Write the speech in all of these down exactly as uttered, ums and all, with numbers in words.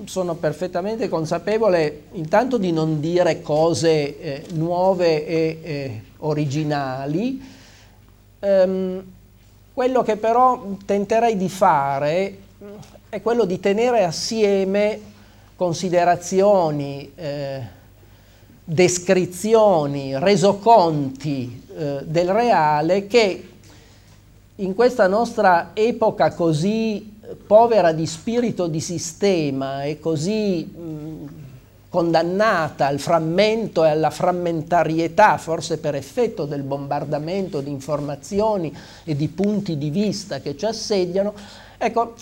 sono perfettamente consapevole intanto di non dire cose eh, nuove e eh, originali. Um, quello che però tenterei di fare è quello di tenere assieme considerazioni, eh, descrizioni, resoconti eh, del reale che in questa nostra epoca così povera di spirito di sistema e così mh, condannata al frammento e alla frammentarietà, forse per effetto del bombardamento di informazioni e di punti di vista che ci assediano, ecco,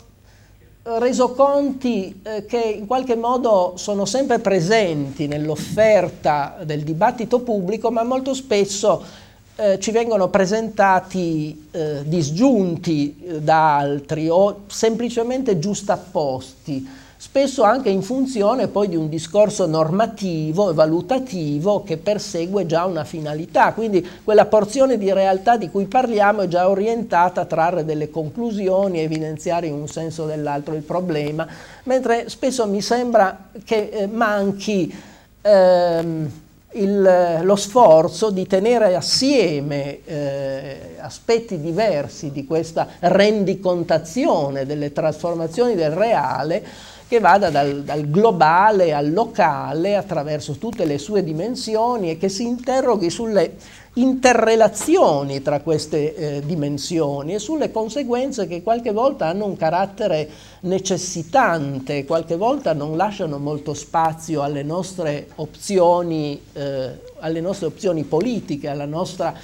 resoconti eh, che in qualche modo sono sempre presenti nell'offerta del dibattito pubblico, ma molto spesso eh, ci vengono presentati eh, disgiunti eh, da altri o semplicemente giustapposti, spesso anche in funzione poi di un discorso normativo e valutativo che persegue già una finalità, quindi quella porzione di realtà di cui parliamo è già orientata a trarre delle conclusioni, evidenziare in un senso o nell'altro il problema, mentre spesso mi sembra che eh, manchi ehm, il, lo sforzo di tenere assieme eh, aspetti diversi di questa rendicontazione delle trasformazioni del reale, che vada dal, dal globale al locale attraverso tutte le sue dimensioni e che si interroghi sulle interrelazioni tra queste eh, dimensioni e sulle conseguenze che qualche volta hanno un carattere necessitante, qualche volta non lasciano molto spazio alle nostre opzioni, eh, alle nostre opzioni politiche, alla nostra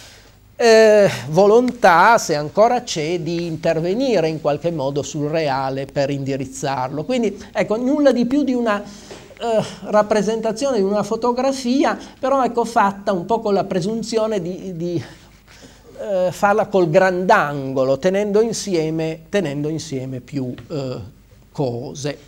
Eh, volontà, se ancora c'è, di intervenire in qualche modo sul reale per indirizzarlo. Quindi ecco, nulla di più di una eh, rappresentazione, di una fotografia, però ecco fatta un po' con la presunzione di, di eh, farla col grandangolo, tenendo insieme, tenendo insieme più eh, cose.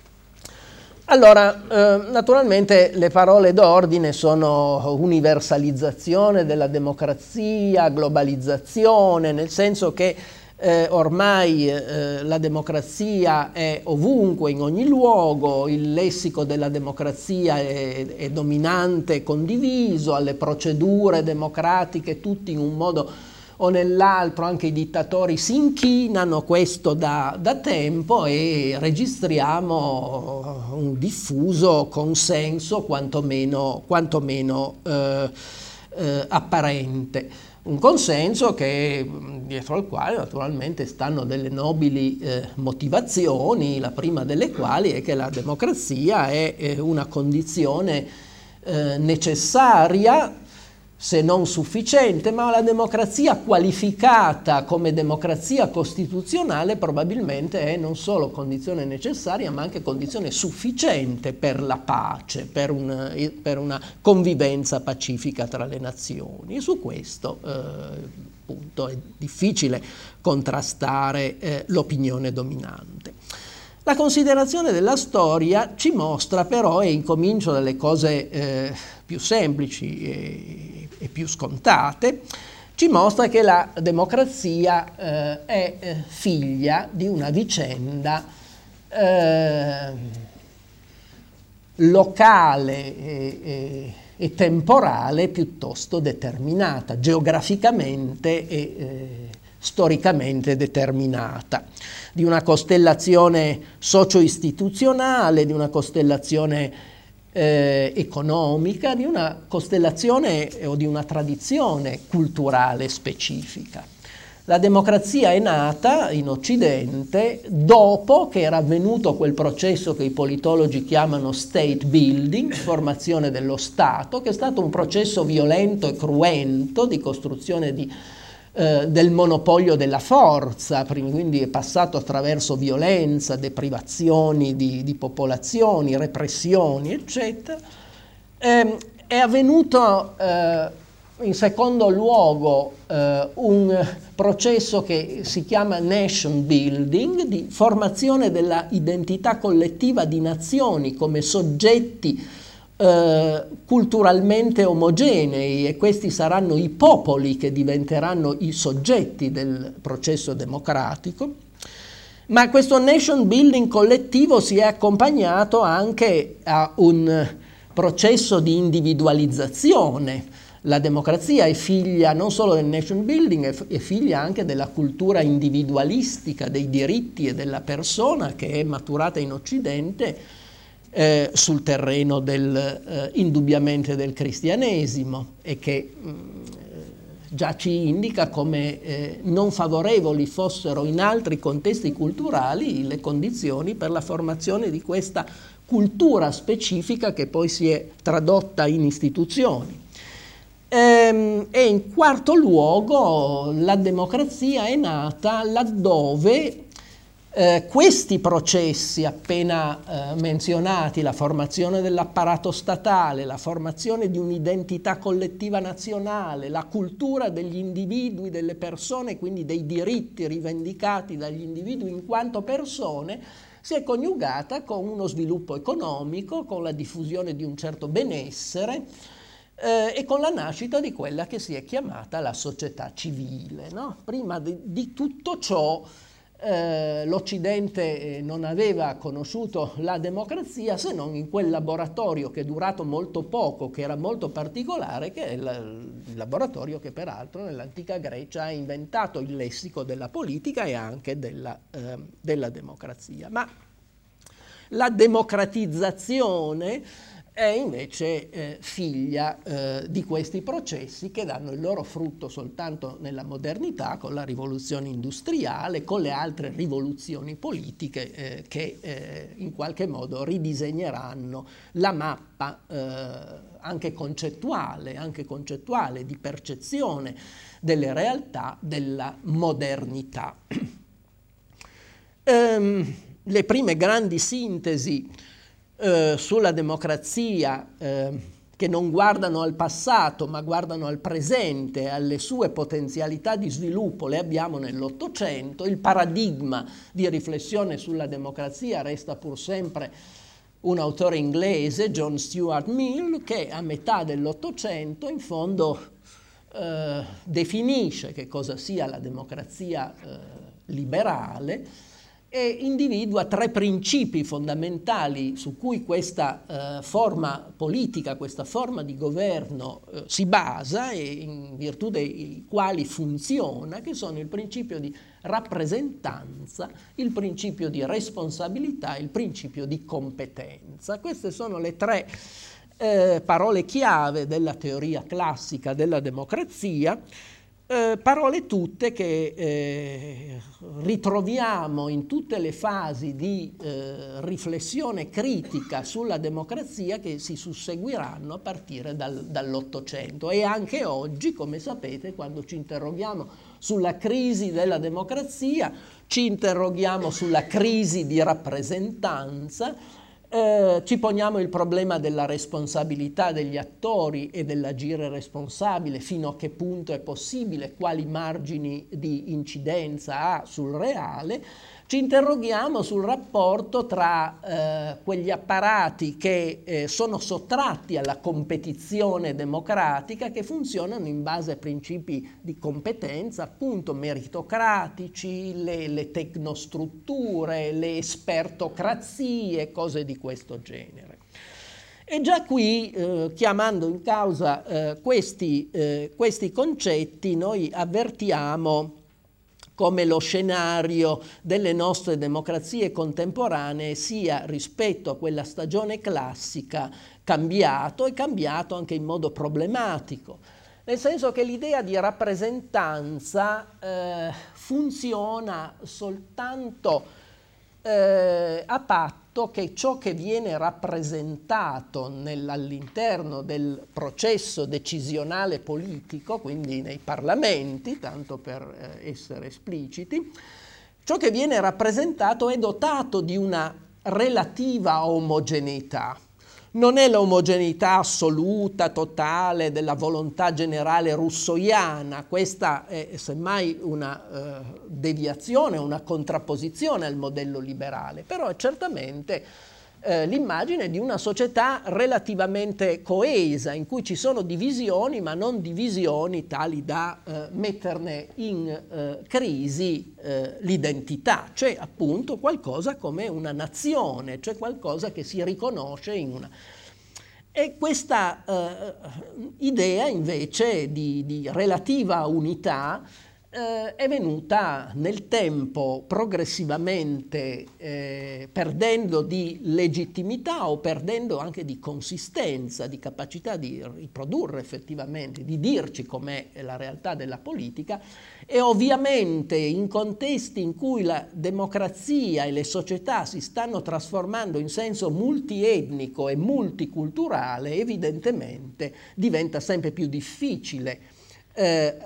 Allora, eh, naturalmente le parole d'ordine sono universalizzazione della democrazia, globalizzazione, nel senso che eh, ormai eh, la democrazia è ovunque, in ogni luogo, il lessico della democrazia è, è dominante, condiviso, alle procedure democratiche tutti in un modo o nell'altro, anche i dittatori si inchinano, questo da, da tempo, e registriamo un diffuso consenso quantomeno, quantomeno eh, eh, apparente. Un consenso che, dietro al quale naturalmente stanno delle nobili eh, motivazioni, la prima delle quali è che la democrazia è, è una condizione eh, necessaria, se non sufficiente, ma la democrazia qualificata come democrazia costituzionale probabilmente è non solo condizione necessaria, ma anche condizione sufficiente per la pace, per, un, per una convivenza pacifica tra le nazioni. E su questo eh, appunto è difficile contrastare eh, l'opinione dominante. La considerazione della storia ci mostra però, e incomincio dalle cose eh, più semplici e, e più scontate, ci mostra che la democrazia eh, è eh, figlia di una vicenda eh, locale e, e, e temporale piuttosto determinata, geograficamente e eh, storicamente determinata, di una costellazione socio-istituzionale, di una costellazione eh, economica, di una costellazione o di una tradizione culturale specifica. La democrazia è nata in Occidente dopo che era avvenuto quel processo che i politologi chiamano state building, formazione dello Stato, che è stato un processo violento e cruento di costruzione di Eh, del monopolio della forza, quindi è passato attraverso violenza, deprivazioni di, di popolazioni, repressioni, eccetera. Eh, è avvenuto eh, in secondo luogo eh, un processo che si chiama nation building, di formazione della identità collettiva di nazioni come soggetti Uh, culturalmente omogenei, e questi saranno i popoli che diventeranno i soggetti del processo democratico. Ma questo nation building collettivo si è accompagnato anche a un processo di individualizzazione. La democrazia è figlia non solo del nation building, è figlia anche della cultura individualistica dei diritti e della persona che è maturata in Occidente eh, sul terreno del, eh, indubbiamente del cristianesimo, e che mh, già ci indica come eh, non favorevoli fossero in altri contesti culturali le condizioni per la formazione di questa cultura specifica che poi si è tradotta in istituzioni. Ehm, e in quarto luogo la democrazia è nata laddove eh, questi processi appena eh, menzionati, la formazione dell'apparato statale, la formazione di un'identità collettiva nazionale, la cultura degli individui, delle persone, quindi dei diritti rivendicati dagli individui in quanto persone, si è coniugata con uno sviluppo economico, con la diffusione di un certo benessere eh, e con la nascita di quella che si è chiamata la società civile, no? Prima di, di tutto ciò eh, l'Occidente non aveva conosciuto la democrazia se non in quel laboratorio che è durato molto poco, che era molto particolare, che è il, il laboratorio che peraltro nell'antica Grecia ha inventato il lessico della politica e anche della, eh, della democrazia. Ma la democratizzazione è invece eh, figlia eh, di questi processi che danno il loro frutto soltanto nella modernità, con la rivoluzione industriale, con le altre rivoluzioni politiche eh, che eh, in qualche modo ridisegneranno la mappa eh, anche concettuale, anche concettuale di percezione delle realtà della modernità. ehm, le prime grandi sintesi Eh, sulla democrazia eh, che non guardano al passato ma guardano al presente, alle sue potenzialità di sviluppo, le abbiamo nell'Ottocento. Il paradigma di riflessione sulla democrazia resta pur sempre un autore inglese, John Stuart Mill, che a metà dell'Ottocento in fondo eh, definisce che cosa sia la democrazia eh, liberale e individua tre principi fondamentali su cui questa eh, forma politica, questa forma di governo eh, si basa e in virtù dei quali funziona, che sono il principio di rappresentanza, il principio di responsabilità e il principio di competenza. Queste sono le tre eh, parole chiave della teoria classica della democrazia. Eh, parole tutte che eh, ritroviamo in tutte le fasi di eh, riflessione critica sulla democrazia che si susseguiranno a partire dal, dall'Ottocento, e anche oggi, come sapete, quando ci interroghiamo sulla crisi della democrazia, ci interroghiamo sulla crisi di rappresentanza. Eh, ci poniamo il problema della responsabilità degli attori e dell'agire responsabile, fino a che punto è possibile, quali margini di incidenza ha sul reale. Ci interroghiamo sul rapporto tra eh, quegli apparati che eh, sono sottratti alla competizione democratica, che funzionano in base a principi di competenza, appunto meritocratici, le, le tecnostrutture, le espertocrazie, cose di questo genere. E già qui, eh, chiamando in causa eh, questi, eh, questi concetti, noi avvertiamo come lo scenario delle nostre democrazie contemporanee sia, rispetto a quella stagione classica, cambiato, e cambiato anche in modo problematico, nel senso che l'idea di rappresentanza eh, funziona soltanto eh, a patto che ciò che viene rappresentato all'interno del processo decisionale politico, quindi nei parlamenti, tanto per eh, essere espliciti, ciò che viene rappresentato è dotato di una relativa omogeneità. Non è l'omogeneità assoluta, totale, della volontà generale russoiana, questa è semmai una eh, deviazione, una contrapposizione al modello liberale, però è certamente eh, l'immagine di una società relativamente coesa, in cui ci sono divisioni, ma non divisioni tali da eh, metterne in eh, crisi eh, l'identità, cioè appunto qualcosa come una nazione, cioè qualcosa che si riconosce in una... E questa eh, idea invece di, di relativa unità eh, è venuta nel tempo progressivamente eh, perdendo di legittimità o perdendo anche di consistenza, di capacità di riprodurre effettivamente, di dirci com'è la realtà della politica, e ovviamente in contesti in cui la democrazia e le società si stanno trasformando in senso multietnico e multiculturale, evidentemente diventa sempre più difficile eh,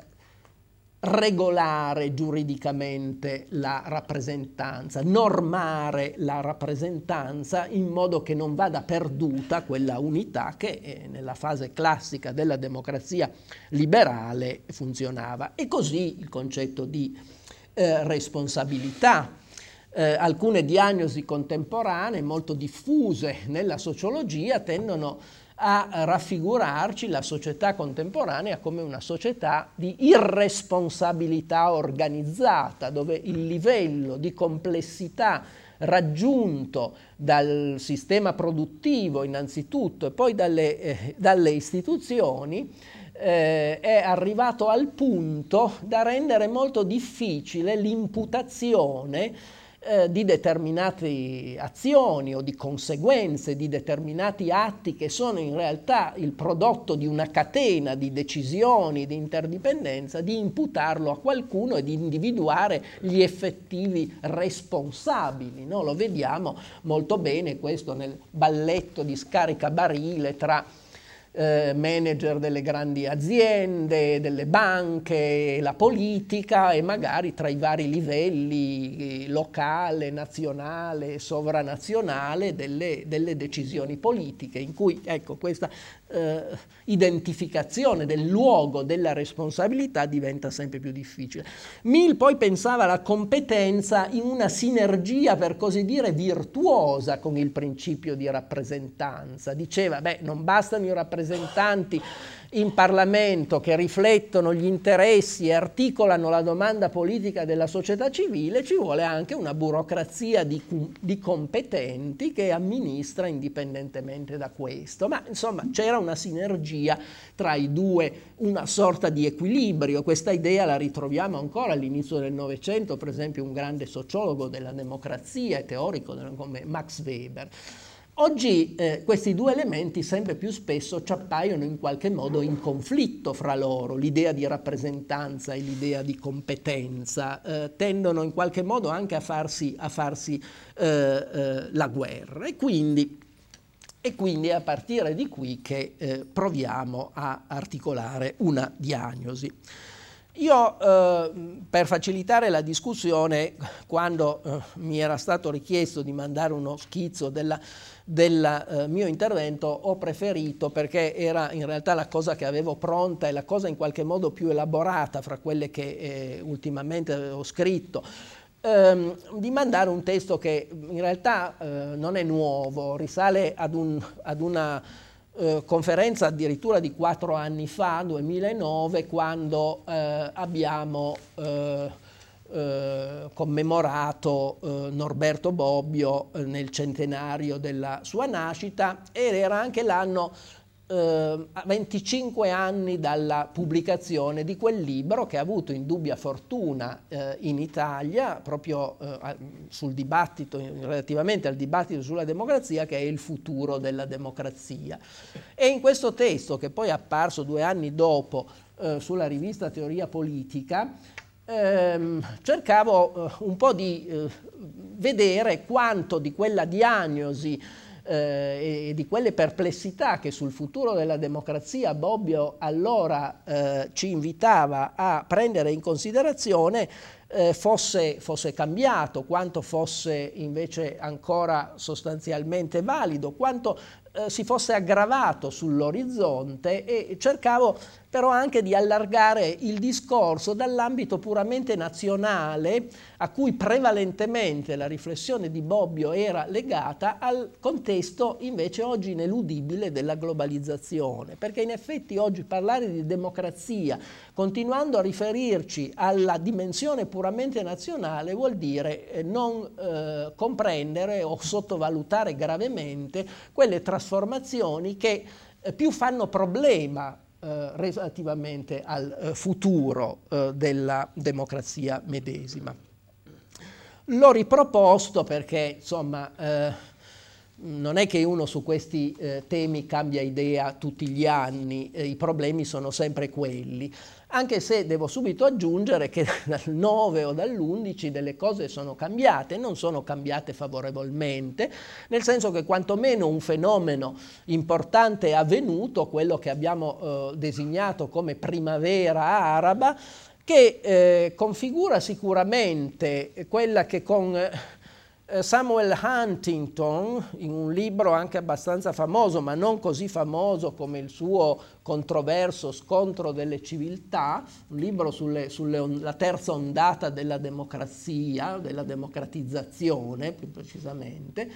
regolare giuridicamente la rappresentanza, normare la rappresentanza in modo che non vada perduta quella unità che eh, nella fase classica della democrazia liberale funzionava. E così il concetto di eh, responsabilità. Eh, alcune diagnosi contemporanee molto diffuse nella sociologia tendono a raffigurarci la società contemporanea come una società di irresponsabilità organizzata, dove il livello di complessità raggiunto dal sistema produttivo innanzitutto e poi dalle, eh, dalle istituzioni eh, è arrivato al punto da rendere molto difficile l'imputazione Eh, di determinate azioni o di conseguenze di determinati atti che sono in realtà il prodotto di una catena di decisioni, di interdipendenza, di imputarlo a qualcuno e di individuare gli effettivi responsabili, no? Lo vediamo molto bene questo nel balletto di scaricabarile tra Eh, manager delle grandi aziende, delle banche, la politica e magari tra i vari livelli eh, locale, nazionale, sovranazionale delle, delle decisioni politiche, in cui ecco questa eh, identificazione del luogo della responsabilità diventa sempre più difficile. Mill poi pensava alla competenza in una sinergia per così dire virtuosa con il principio di rappresentanza. Diceva, beh, non bastano i rappresentanti in Parlamento che riflettono gli interessi e articolano la domanda politica della società civile, ci vuole anche una burocrazia di, di competenti che amministra indipendentemente da questo. Ma insomma c'era una sinergia tra i due, una sorta di equilibrio. Questa idea la ritroviamo ancora all'inizio del Novecento, per esempio un grande sociologo della democrazia e teorico come Max Weber. Oggi eh, questi due elementi sempre più spesso ci appaiono in qualche modo in conflitto fra loro, l'idea di rappresentanza e l'idea di competenza, eh, tendono in qualche modo anche a farsi, a farsi eh, eh, la guerra e quindi, e quindi è a partire di qui che eh, proviamo a articolare una diagnosi. Io, eh, per facilitare la discussione, quando eh, mi era stato richiesto di mandare uno schizzo della, del eh, mio intervento, ho preferito, perché era in realtà la cosa che avevo pronta e la cosa in qualche modo più elaborata fra quelle che eh, ultimamente avevo scritto, ehm, di mandare un testo che in realtà eh, non è nuovo, risale ad, un, ad una Eh, conferenza addirittura di quattro anni fa, duemilanove, quando eh, abbiamo eh, eh, commemorato eh, Norberto Bobbio eh, nel centenario della sua nascita, ed era anche l'anno eh, a venticinque anni dalla pubblicazione di quel libro che ha avuto indubbia fortuna eh, in Italia proprio eh, sul dibattito, relativamente al dibattito sulla democrazia, che è Il futuro della democrazia. E in questo testo, che poi è apparso due anni dopo eh, sulla rivista Teoria Politica, ehm, cercavo eh, un po' di eh, vedere quanto di quella diagnosi Eh, e di quelle perplessità che sul futuro della democrazia Bobbio allora eh, ci invitava a prendere in considerazione eh, fosse, fosse cambiato, quanto fosse invece ancora sostanzialmente valido, quanto eh, si fosse aggravato sull'orizzonte, e cercavo però anche di allargare il discorso dall'ambito puramente nazionale, a cui prevalentemente la riflessione di Bobbio era legata, al contesto invece oggi ineludibile della globalizzazione, perché in effetti oggi parlare di democrazia continuando a riferirci alla dimensione puramente nazionale vuol dire non eh, comprendere o sottovalutare gravemente quelle trasformazioni che eh, più fanno problema Eh, relativamente al eh, futuro eh, della democrazia medesima. L'ho riproposto perché, insomma, eh, non è che uno su questi eh, temi cambia idea tutti gli anni, eh, i problemi sono sempre quelli, anche se devo subito aggiungere che dal nove o dall'undici delle cose sono cambiate, non sono cambiate favorevolmente, nel senso che quantomeno un fenomeno importante è avvenuto, quello che abbiamo eh, designato come primavera araba, che eh, configura sicuramente quella che con eh, Samuel Huntington, in un libro anche abbastanza famoso, ma non così famoso come il suo controverso Scontro delle civiltà, un libro sulle, sulle on- la terza ondata della democrazia, della democratizzazione più precisamente,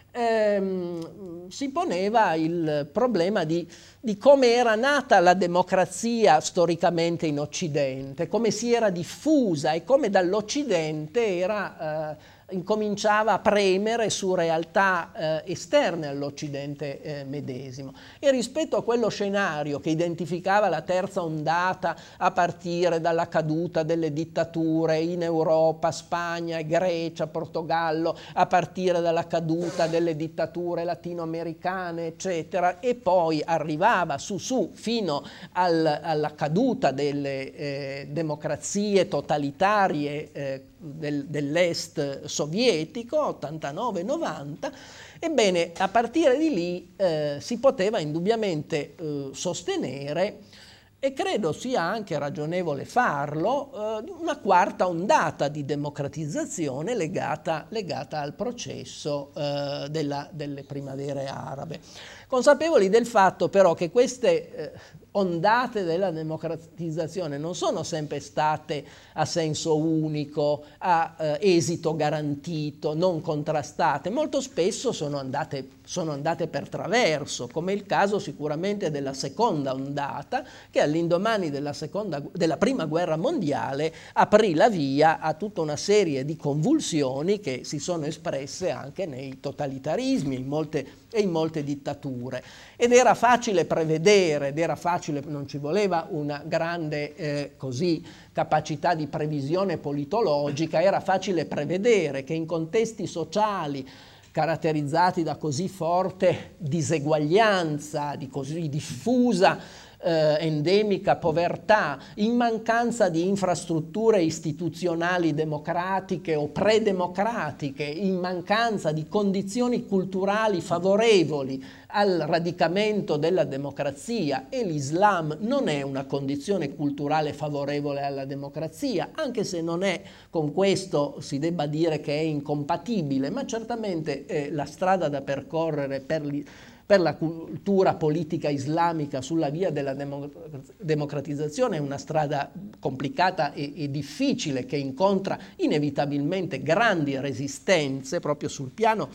ehm, si poneva il problema di, di come era nata la democrazia storicamente in Occidente, come si era diffusa e come dall'Occidente era... Eh, incominciava a premere su realtà eh, esterne all'Occidente eh, medesimo. E rispetto a quello scenario che identificava la terza ondata a partire dalla caduta delle dittature in Europa, Spagna, Grecia, Portogallo, a partire dalla caduta delle dittature latinoamericane, eccetera, e poi arrivava su su fino al, alla caduta delle eh, democrazie totalitarie eh, del, dell'est sovietico, ottantanove novanta, ebbene a partire di lì eh, si poteva indubbiamente eh, sostenere, e credo sia anche ragionevole farlo, eh, una quarta ondata di democratizzazione legata, legata al processo eh, della, delle primavere arabe. Consapevoli del fatto però che queste eh, ondate della democratizzazione non sono sempre state a senso unico, a eh, esito garantito, non contrastate, molto spesso sono andate, sono andate per traverso, come il caso sicuramente della seconda ondata, che all'indomani della, seconda, della prima guerra mondiale aprì la via a tutta una serie di convulsioni che si sono espresse anche nei totalitarismi in molte, e in molte dittature. Ed era facile prevedere, ed era facile, non ci voleva una grande eh, così capacità di previsione politologica, era facile prevedere che in contesti sociali caratterizzati da così forte diseguaglianza, di così diffusa Eh, endemica povertà, in mancanza di infrastrutture istituzionali democratiche o predemocratiche, in mancanza di condizioni culturali favorevoli al radicamento della democrazia, e l'Islam non è una condizione culturale favorevole alla democrazia, anche se non è con questo si debba dire che è incompatibile, ma certamente eh, la strada da percorrere per l'Islam per la cultura politica islamica sulla via della democratizzazione è una strada complicata e, e difficile, che incontra inevitabilmente grandi resistenze proprio sul piano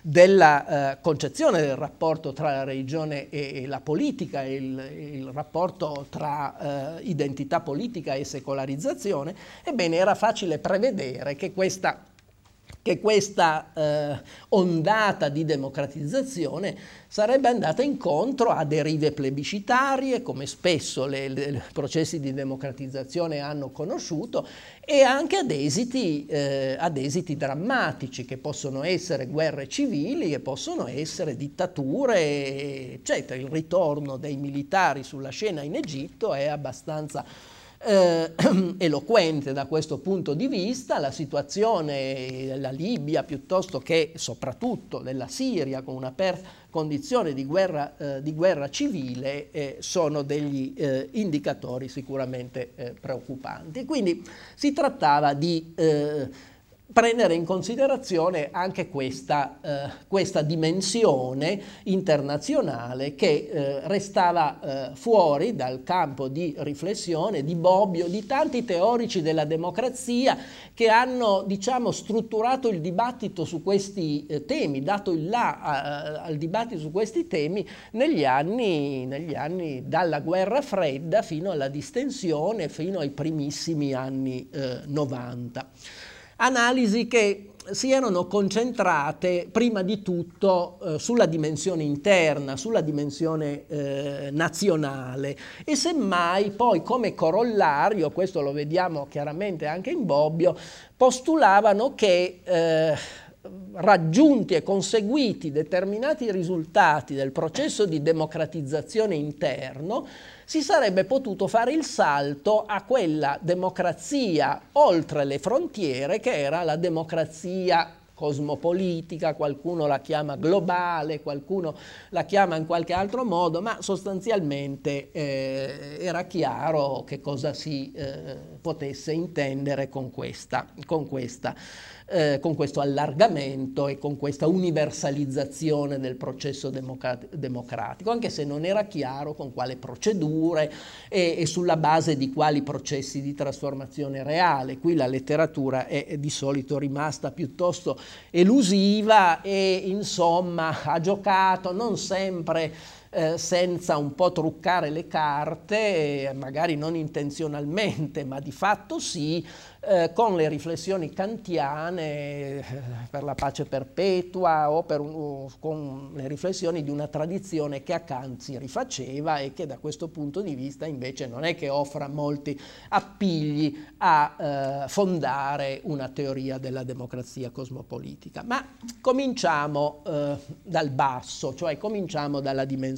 della eh, concezione del rapporto tra la religione e, e la politica, e il, il rapporto tra eh, identità politica e secolarizzazione. Ebbene, era facile prevedere che questa che questa eh, ondata di democratizzazione sarebbe andata incontro a derive plebiscitarie, come spesso le, le, i processi di democratizzazione hanno conosciuto, e anche ad esiti, eh, ad esiti drammatici, che possono essere guerre civili, che possono essere dittature, eccetera. Il ritorno dei militari sulla scena in Egitto è abbastanza Eh, eloquente da questo punto di vista. La situazione della Libia, piuttosto che soprattutto della Siria, con una per- condizione di guerra, eh, di guerra civile, eh, sono degli eh, indicatori sicuramente eh, preoccupanti. Quindi si trattava di eh, prendere in considerazione anche questa, eh, questa dimensione internazionale che eh, restava eh, fuori dal campo di riflessione di Bobbio, di tanti teorici della democrazia che hanno, diciamo, strutturato il dibattito su questi eh, temi, dato il là a, al dibattito su questi temi negli anni, negli anni dalla guerra fredda fino alla distensione, fino ai primissimi anni eh, novanta. Analisi che si erano concentrate prima di tutto eh, sulla dimensione interna, sulla dimensione eh, nazionale e semmai poi come corollario, questo lo vediamo chiaramente anche in Bobbio, postulavano che eh, raggiunti e conseguiti determinati risultati del processo di democratizzazione interno, si sarebbe potuto fare il salto a quella democrazia oltre le frontiere che era la democrazia cosmopolitica, qualcuno la chiama globale, qualcuno la chiama in qualche altro modo, ma sostanzialmente eh, era chiaro che cosa si eh, potesse intendere con questa, con questa Eh, con questo allargamento e con questa universalizzazione del processo democrat- democratico, anche se non era chiaro con quale procedure e, e sulla base di quali processi di trasformazione reale. Qui la letteratura è, è di solito rimasta piuttosto elusiva e insomma ha giocato non sempre Eh, senza un po' truccare le carte, eh, magari non intenzionalmente, ma di fatto sì, eh, con le riflessioni kantiane eh, per la pace perpetua o per un, con le riflessioni di una tradizione che a Kant si rifaceva e che da questo punto di vista invece non è che offra molti appigli a eh, fondare una teoria della democrazia cosmopolitica. Ma cominciamo eh, dal basso, cioè cominciamo dalla dimensione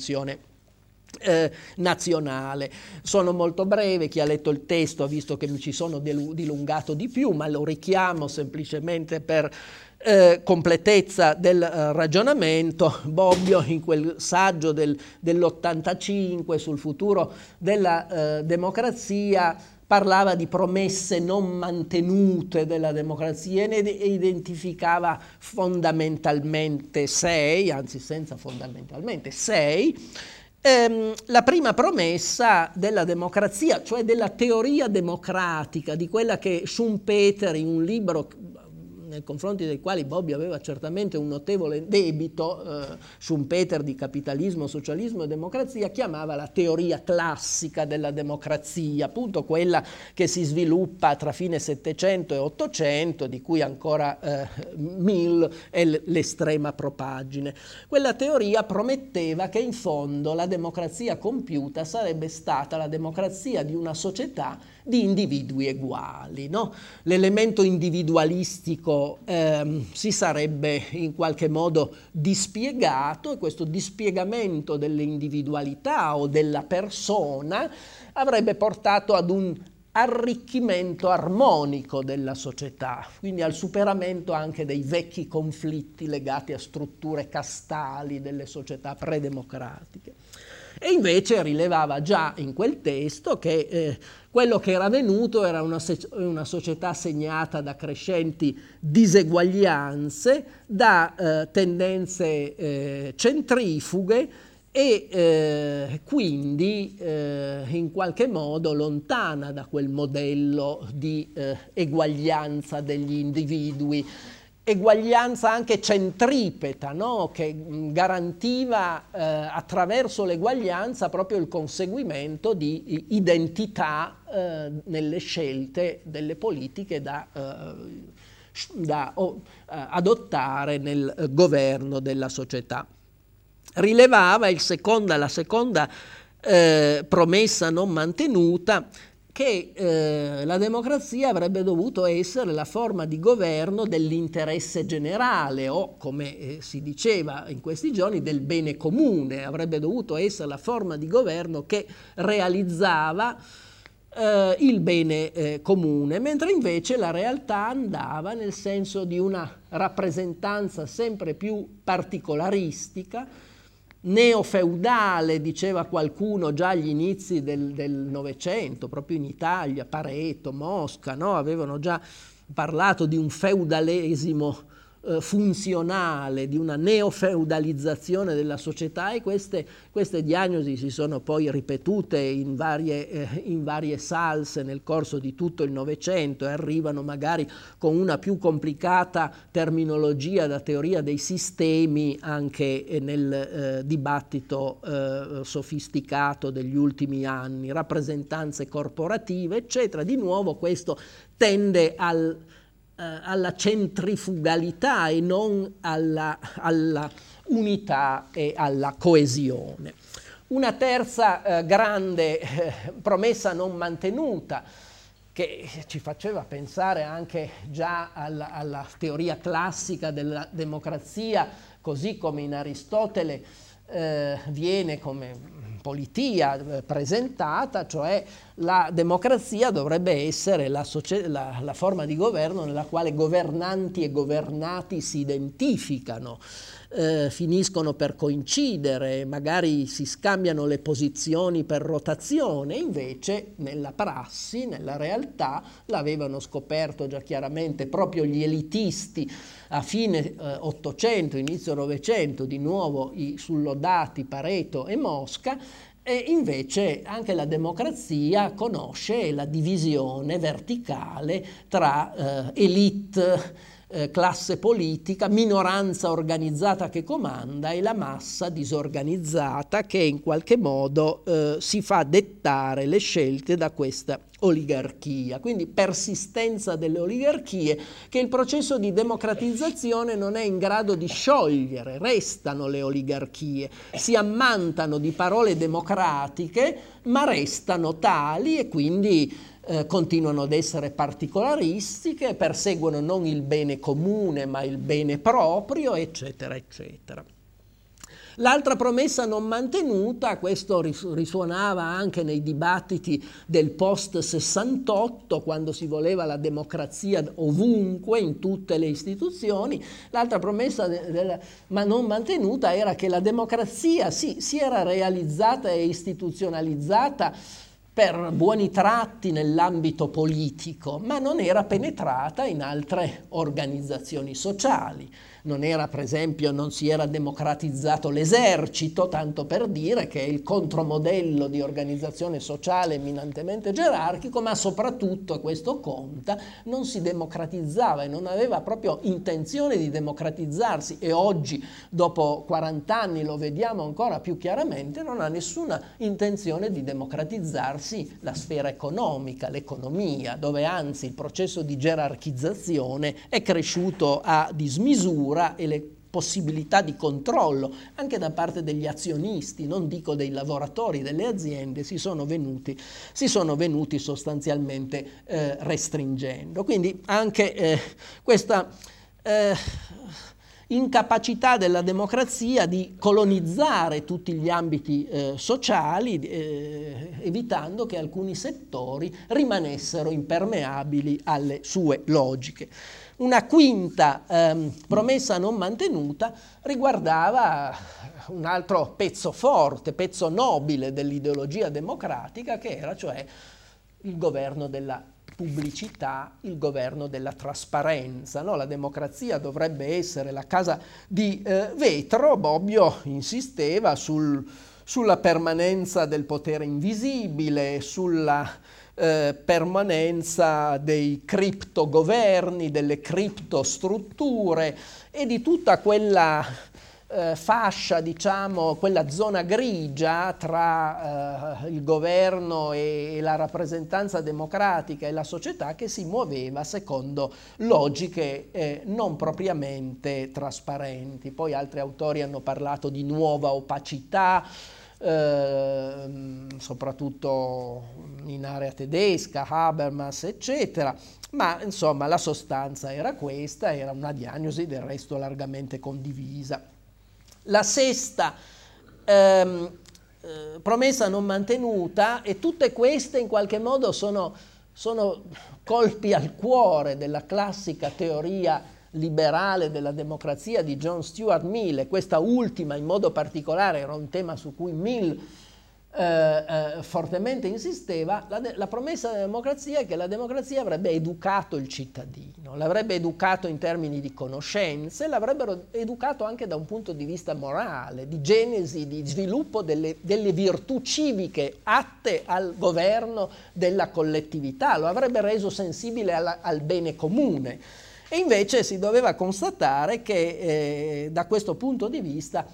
Eh, nazionale. Sono molto breve, chi ha letto il testo ha visto che mi ci sono dilungato di più, ma lo richiamo semplicemente per eh, completezza del eh, ragionamento. Bobbio in quel saggio del, dell'ottantacinque sul futuro della eh, democrazia parlava di promesse non mantenute della democrazia e ne identificava fondamentalmente sei, anzi senza fondamentalmente, sei. Ehm, la prima promessa della democrazia, cioè della teoria democratica, di quella che Schumpeter in un libro nei confronti dei quali Bobbio aveva certamente un notevole debito, eh, Schumpeter di Capitalismo, Socialismo e Democrazia, chiamava la teoria classica della democrazia, appunto quella che si sviluppa tra fine Settecento e Ottocento, di cui ancora eh, Mill è l'estrema propagine. Quella teoria prometteva che in fondo la democrazia compiuta sarebbe stata la democrazia di una società di individui uguali, no? L'elemento individualistico ehm, si sarebbe in qualche modo dispiegato e questo dispiegamento delle individualità o della persona avrebbe portato ad un arricchimento armonico della società, quindi al superamento anche dei vecchi conflitti legati a strutture castali delle società predemocratiche. E invece rilevava già in quel testo che eh, quello che era venuto era una, una società segnata da crescenti diseguaglianze, da eh, tendenze eh, centrifughe e eh, quindi eh, in qualche modo lontana da quel modello di eh, eguaglianza degli individui, eguaglianza anche centripeta, no? Che garantiva eh, attraverso l'eguaglianza proprio il conseguimento di identità eh, nelle scelte delle politiche da, eh, da oh, adottare nel eh, governo della società. Rilevava il seconda, la seconda eh, promessa non mantenuta, che eh, la democrazia avrebbe dovuto essere la forma di governo dell'interesse generale o, come eh, si diceva in questi giorni, del bene comune, avrebbe dovuto essere la forma di governo che realizzava eh, il bene eh, comune, mentre invece la realtà andava nel senso di una rappresentanza sempre più particolaristica, neofeudale, diceva qualcuno già agli inizi del, del Novecento, proprio in Italia, Pareto, Mosca, no? Avevano già parlato di un feudalesimo eh, funzionale, di una neofeudalizzazione della società, e queste, queste diagnosi si sono poi ripetute in varie, eh, in varie salse nel corso di tutto il Novecento, e arrivano magari con una più complicata terminologia da teoria dei sistemi anche nel eh, dibattito eh, sofisticato degli ultimi anni, rappresentanze corporative, eccetera. Di nuovo questo tende al alla centrifugalità e non alla, alla unità e alla coesione. Una terza eh, grande eh, promessa non mantenuta, che ci faceva pensare anche già alla, alla teoria classica della democrazia, così come in Aristotele eh, viene come politia eh, presentata, cioè la democrazia dovrebbe essere la, la, la forma di governo nella quale governanti e governati si identificano, eh, finiscono per coincidere, magari si scambiano le posizioni per rotazione. Invece nella prassi, nella realtà, l'avevano scoperto già chiaramente proprio gli elitisti a fine eh, Ottocento, inizio Novecento, di nuovo i sullodati Pareto e Mosca. E invece anche la democrazia conosce la divisione verticale tra eh, elite, eh, classe politica, minoranza organizzata che comanda e la massa disorganizzata che in qualche modo eh, si fa dettare le scelte da questa oligarchia. Quindi persistenza delle oligarchie che il processo di democratizzazione non è in grado di sciogliere. Restano le oligarchie, si ammantano di parole democratiche, ma restano tali e quindi eh, continuano ad essere particolaristiche, perseguono non il bene comune ma il bene proprio, eccetera, eccetera. L'altra promessa non mantenuta, questo risuonava anche nei dibattiti del post sessantotto, quando si voleva la democrazia ovunque, in tutte le istituzioni. L'altra promessa de- de- ma non mantenuta era che la democrazia sì, si era realizzata e istituzionalizzata per buoni tratti nell'ambito politico, ma non era penetrata in altre organizzazioni sociali. Non era, per esempio, non si era democratizzato l'esercito, tanto per dire, che è il contromodello di organizzazione sociale eminentemente gerarchico, ma soprattutto, e questo conta, non si democratizzava e non aveva proprio intenzione di democratizzarsi, e oggi, dopo quaranta anni, lo vediamo ancora più chiaramente, non ha nessuna intenzione di democratizzarsi la sfera economica, l'economia, dove anzi il processo di gerarchizzazione è cresciuto a dismisura e le possibilità di controllo anche da parte degli azionisti, non dico dei lavoratori delle aziende, si sono venuti, si sono venuti sostanzialmente eh, restringendo. Quindi anche eh, questa eh, incapacità della democrazia di colonizzare tutti gli ambiti eh, sociali, eh, evitando che alcuni settori rimanessero impermeabili alle sue logiche. Una quinta ehm, promessa non mantenuta riguardava un altro pezzo forte, pezzo nobile dell'ideologia democratica, che era cioè il governo della pubblicità, il governo della trasparenza. No? La democrazia dovrebbe essere la casa di eh, vetro. Bobbio insisteva sul, sulla permanenza del potere invisibile, sulla Eh, permanenza dei criptogoverni, delle criptostrutture e di tutta quella eh, fascia, diciamo, quella zona grigia tra eh, il governo e, e la rappresentanza democratica e la società, che si muoveva secondo logiche eh, non propriamente trasparenti. Poi altri autori hanno parlato di nuova opacità, Eh, soprattutto in area tedesca, Habermas, eccetera, ma insomma la sostanza era questa, era una diagnosi del resto largamente condivisa. La sesta ehm, eh, promessa non mantenuta, e tutte queste in qualche modo sono, sono colpi al cuore della classica teoria liberale della democrazia di John Stuart Mill, e questa ultima in modo particolare era un tema su cui Mill eh, eh, fortemente insisteva, la, la promessa della democrazia è che la democrazia avrebbe educato il cittadino, l'avrebbe educato in termini di conoscenze, l'avrebbero educato anche da un punto di vista morale, di genesi, di sviluppo delle, delle virtù civiche atte al governo della collettività, lo avrebbe reso sensibile alla, al bene comune. E invece si doveva constatare che eh, da questo punto di vista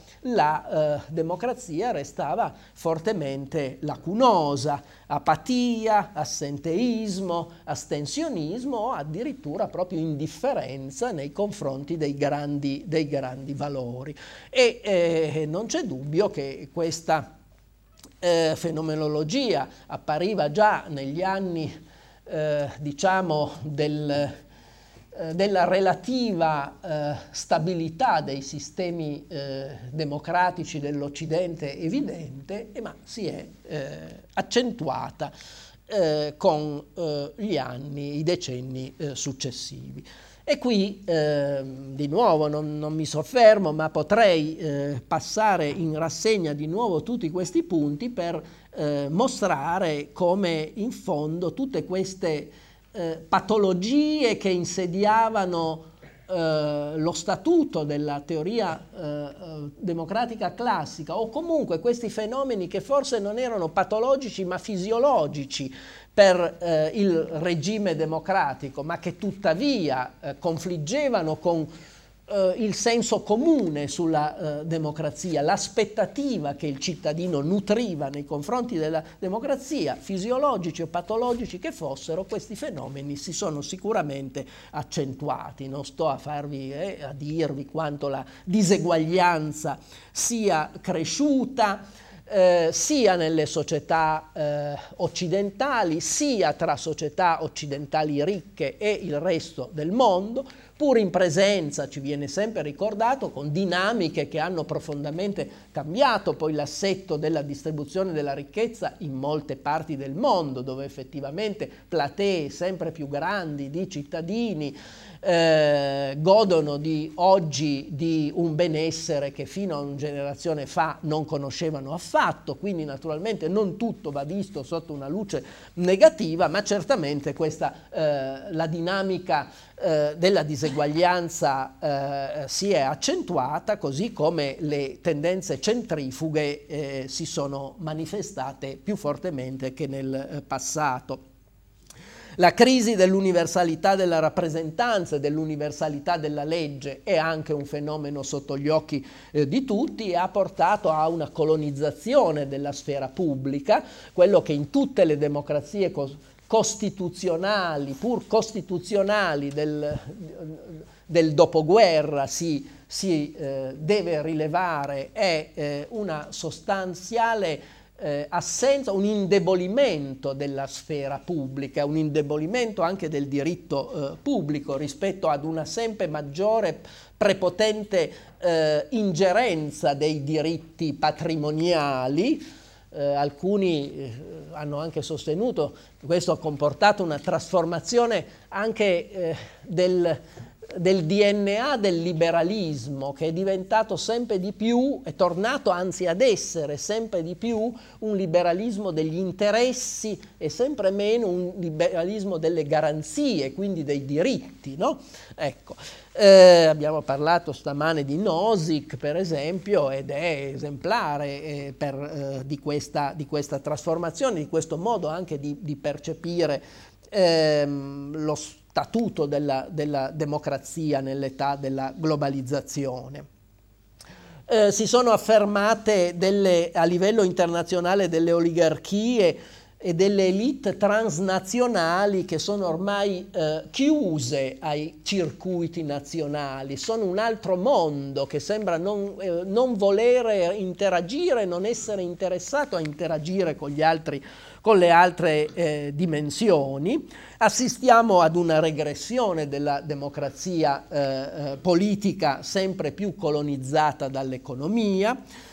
la eh, democrazia restava fortemente lacunosa, apatia, assenteismo, astensionismo o addirittura proprio indifferenza nei confronti dei grandi, dei grandi valori. E eh, non c'è dubbio che questa eh, fenomenologia appariva già negli anni eh, diciamo del della relativa eh, stabilità dei sistemi eh, democratici dell'Occidente evidente, eh, ma si è eh, accentuata eh, con eh, gli anni, i decenni eh, successivi. E qui eh, di nuovo non, non mi soffermo, ma potrei eh, passare in rassegna di nuovo tutti questi punti per eh, mostrare come in fondo tutte queste Eh, patologie che insediavano eh, lo statuto della teoria eh, democratica classica, o comunque questi fenomeni che forse non erano patologici ma fisiologici per eh, il regime democratico, ma che tuttavia eh, confliggevano con Uh, il senso comune sulla uh, democrazia, l'aspettativa che il cittadino nutriva nei confronti della democrazia, fisiologici o patologici che fossero, questi fenomeni si sono sicuramente accentuati. Non sto a farvi eh, a dirvi quanto la diseguaglianza sia cresciuta, Eh, sia nelle società eh, occidentali, sia tra società occidentali ricche e il resto del mondo, pur in presenza, ci viene sempre ricordato, con dinamiche che hanno profondamente cambiato poi l'assetto della distribuzione della ricchezza in molte parti del mondo, dove effettivamente platee sempre più grandi di cittadini Eh, godono di oggi di un benessere che fino a una generazione fa non conoscevano affatto, quindi naturalmente non tutto va visto sotto una luce negativa, ma certamente questa eh, la dinamica eh, della diseguaglianza eh, si è accentuata, così come le tendenze centrifughe eh, si sono manifestate più fortemente che nel eh, passato. La crisi dell'universalità della rappresentanza e dell'universalità della legge è anche un fenomeno sotto gli occhi eh, di tutti e ha portato a una colonizzazione della sfera pubblica, quello che in tutte le democrazie cos- costituzionali, pur costituzionali del, del dopoguerra si, si eh, deve rilevare è eh, una sostanziale Eh, assenza, un indebolimento della sfera pubblica, un indebolimento anche del diritto eh, pubblico rispetto ad una sempre maggiore prepotente eh, ingerenza dei diritti patrimoniali. Eh, alcuni eh, hanno anche sostenuto che questo ha comportato una trasformazione anche eh, del del D N A del liberalismo, che è diventato sempre di più, è tornato anzi ad essere sempre di più un liberalismo degli interessi e sempre meno un liberalismo delle garanzie, quindi dei diritti, no? Ecco, eh, abbiamo parlato stamane di Nozick, per esempio, ed è esemplare eh, per, eh, di, questa, di questa trasformazione, di questo modo anche di, di percepire ehm, lo statuto della, della democrazia nell'età della globalizzazione. Eh, si sono affermate delle, a livello internazionale delle oligarchie e delle elite transnazionali che sono ormai eh, chiuse ai circuiti nazionali, sono un altro mondo che sembra non, eh, non volere interagire, non essere interessato a interagire con gli altri, con le altre eh, dimensioni. Assistiamo ad una regressione della democrazia eh, politica sempre più colonizzata dall'economia,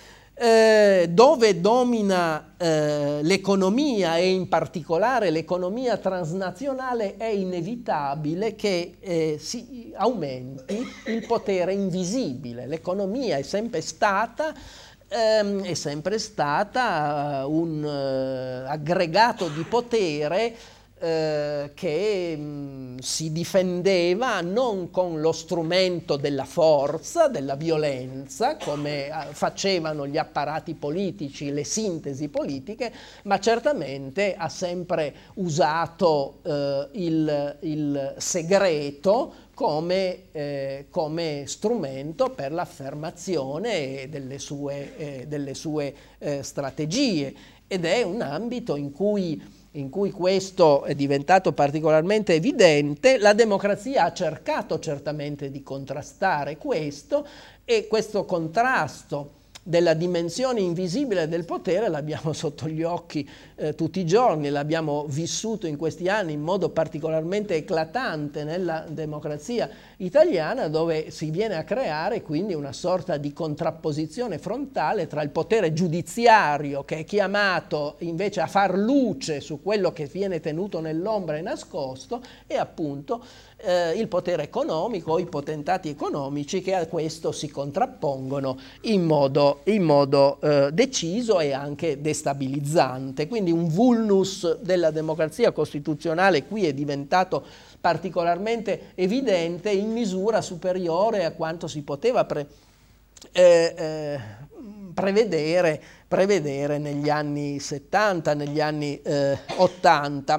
Eh, dove domina eh, l'economia e in particolare l'economia transnazionale, è inevitabile che eh, si aumenti il potere invisibile. L'economia è sempre stata ehm, è sempre stata un uh, aggregato di potere eh, che mh, si difendeva non con lo strumento della forza, della violenza, come uh, facevano gli apparati politici, le sintesi politiche, ma certamente ha sempre usato eh, il, il segreto come, eh, come strumento per l'affermazione delle sue, eh, delle sue eh, strategie, ed è un ambito in cui in cui questo è diventato particolarmente evidente. La democrazia ha cercato certamente di contrastare questo, e questo contrasto della dimensione invisibile del potere l'abbiamo sotto gli occhi eh, tutti i giorni, l'abbiamo vissuto in questi anni in modo particolarmente eclatante nella democrazia italiana, dove si viene a creare quindi una sorta di contrapposizione frontale tra il potere giudiziario, che è chiamato invece a far luce su quello che viene tenuto nell'ombra e nascosto, e appunto eh, il potere economico o i potentati economici, che a questo si contrappongono in modo, in modo eh, deciso e anche destabilizzante. Quindi un vulnus della democrazia costituzionale qui è diventato particolarmente evidente, in misura superiore a quanto si poteva pre, eh, eh, prevedere, prevedere negli anni settanta, negli anni eh, ottanta.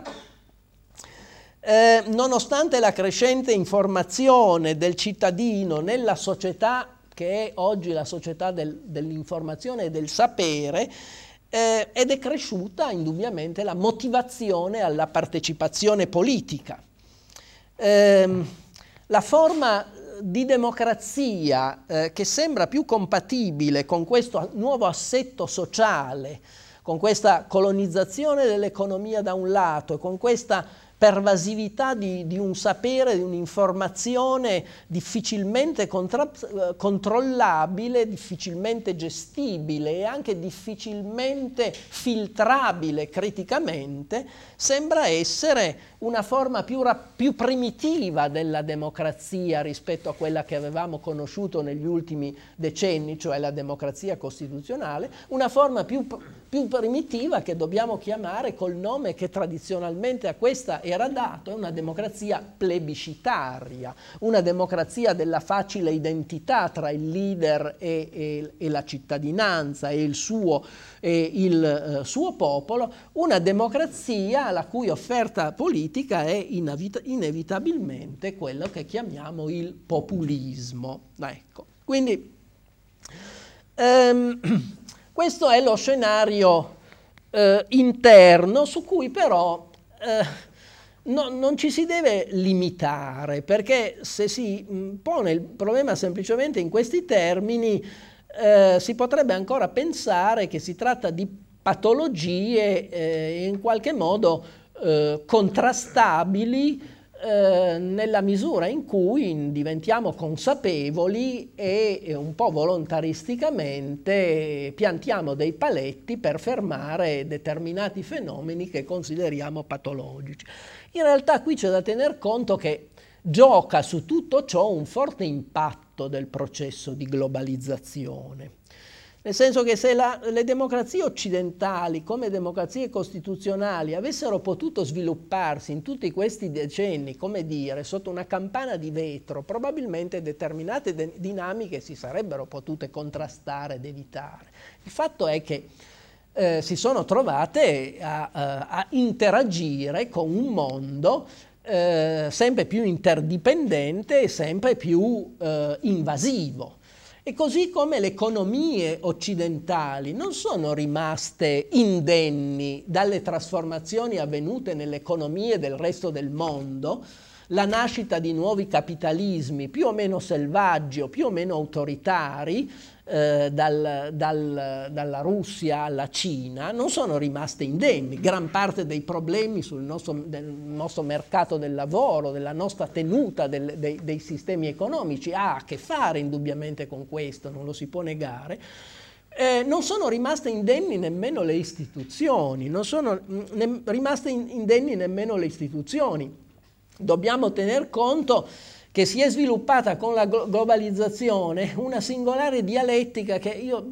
Eh, nonostante la crescente informazione del cittadino nella società, che è oggi la società del, dell'informazione e del sapere, eh, ed è cresciuta indubbiamente la motivazione alla partecipazione politica. Eh, la forma di democrazia eh, che sembra più compatibile con questo nuovo assetto sociale, con questa colonizzazione dell'economia da un lato e con questa pervasività di, di un sapere, di un'informazione difficilmente contra, controllabile, difficilmente gestibile e anche difficilmente filtrabile criticamente, sembra essere una forma più, più primitiva della democrazia rispetto a quella che avevamo conosciuto negli ultimi decenni, cioè la democrazia costituzionale, una forma più, più primitiva che dobbiamo chiamare col nome che tradizionalmente a questa era dato, è una democrazia plebiscitaria, una democrazia della facile identità tra il leader e, e, e la cittadinanza e il suo, e il, eh, suo popolo, una democrazia la cui offerta politica è inevit- inevitabilmente quello che chiamiamo il populismo. Ecco. Quindi ehm, questo è lo scenario eh, interno, su cui però eh, No, non ci si deve limitare, perché se si mh, pone il problema semplicemente in questi termini, eh, si potrebbe ancora pensare che si tratta di patologie eh, in qualche modo eh, contrastabili eh, nella misura in cui diventiamo consapevoli e, e un po' volontaristicamente piantiamo dei paletti per fermare determinati fenomeni che consideriamo patologici. In realtà qui c'è da tener conto che gioca su tutto ciò un forte impatto del processo di globalizzazione. Nel senso che se la, le democrazie occidentali, come democrazie costituzionali, avessero potuto svilupparsi in tutti questi decenni, come dire, sotto una campana di vetro, probabilmente determinate de- dinamiche si sarebbero potute contrastare ed evitare. Il fatto è che Eh, si sono trovate a, a, a interagire con un mondo eh, sempre più interdipendente e sempre più eh, invasivo. E così come le economie occidentali non sono rimaste indenni dalle trasformazioni avvenute nelle economie del resto del mondo, la nascita di nuovi capitalismi più o meno selvaggi o più o meno autoritari, Eh, dal, dal, dalla Russia alla Cina, non sono rimaste indenni. Gran parte dei problemi sul nostro, del nostro mercato del lavoro, della nostra tenuta del, dei, dei sistemi economici ha a che fare indubbiamente con questo, non lo si può negare. Eh, non sono rimaste indenni nemmeno le istituzioni, non sono ne, rimaste indenni nemmeno le istituzioni. Dobbiamo tener conto che si è sviluppata con la globalizzazione una singolare dialettica che io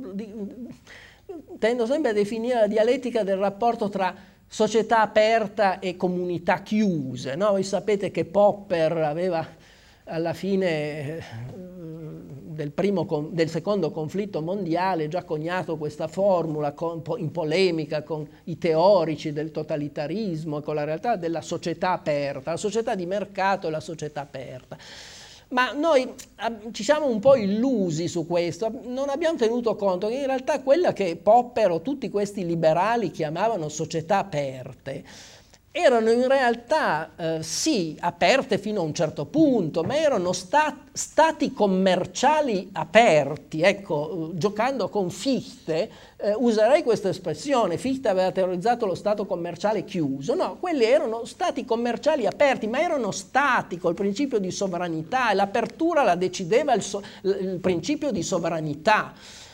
tendo sempre a definire la dialettica del rapporto tra società aperta e comunità chiuse, no? Voi sapete che Popper aveva alla fine del, primo, del secondo conflitto mondiale già coniato questa formula con, in polemica con i teorici del totalitarismo e con la realtà della società aperta, la società di mercato e la società aperta. Ma noi ci siamo un po' illusi su questo, non abbiamo tenuto conto che in realtà quella che Popper o tutti questi liberali chiamavano società aperte erano in realtà eh, sì aperte fino a un certo punto, ma erano sta- stati commerciali aperti. Ecco, eh, giocando con Fichte, eh, userei questa espressione. Fichte aveva teorizzato lo stato commerciale chiuso. No, quelli erano stati commerciali aperti, ma erano stati col principio di sovranità, e l'apertura la decideva il, so- il principio di sovranità.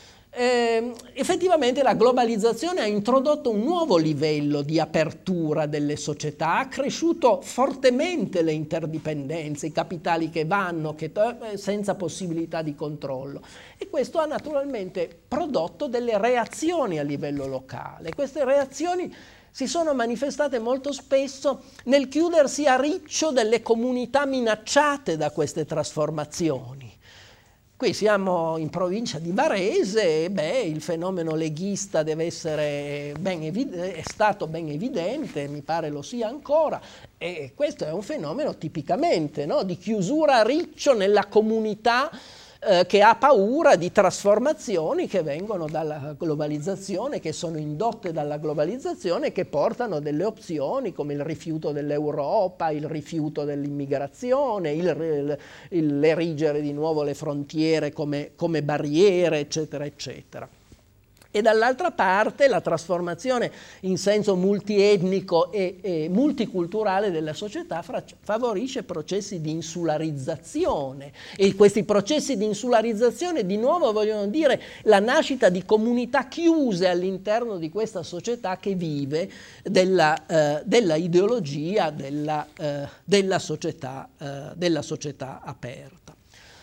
Eh, effettivamente la globalizzazione ha introdotto un nuovo livello di apertura delle società, ha cresciuto fortemente le interdipendenze, i capitali che vanno che eh, senza possibilità di controllo, e questo ha naturalmente prodotto delle reazioni a livello locale. Queste reazioni si sono manifestate molto spesso nel chiudersi a riccio delle comunità minacciate da queste trasformazioni. Qui siamo in provincia di Varese e beh, il fenomeno leghista deve essere ben evidente, è stato ben evidente, mi pare lo sia ancora, e questo è un fenomeno tipicamente, no, di chiusura a riccio nella comunità eh, che ha paura di trasformazioni che vengono dalla globalizzazione, che sono indotte dalla globalizzazione e che portano delle opzioni come il rifiuto dell'Europa, il rifiuto dell'immigrazione, il, il, il, l'erigere di nuovo le frontiere come, come barriere, eccetera, eccetera. E dall'altra parte la trasformazione in senso multietnico e, e multiculturale della società favorisce processi di insularizzazione, e questi processi di insularizzazione di nuovo vogliono dire la nascita di comunità chiuse all'interno di questa società che vive della, eh, della ideologia della, eh, della, società, eh, della società aperta.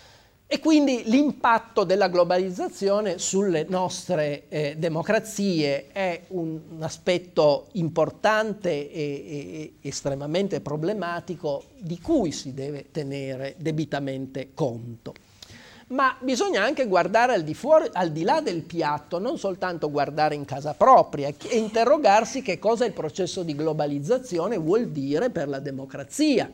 E quindi l'impatto della globalizzazione sulle nostre eh, democrazie è un, un aspetto importante e, e estremamente problematico di cui si deve tenere debitamente conto. Ma bisogna anche guardare al di fuori, al di là del piatto, non soltanto guardare in casa propria e interrogarsi che cosa il processo di globalizzazione vuol dire per la democrazia.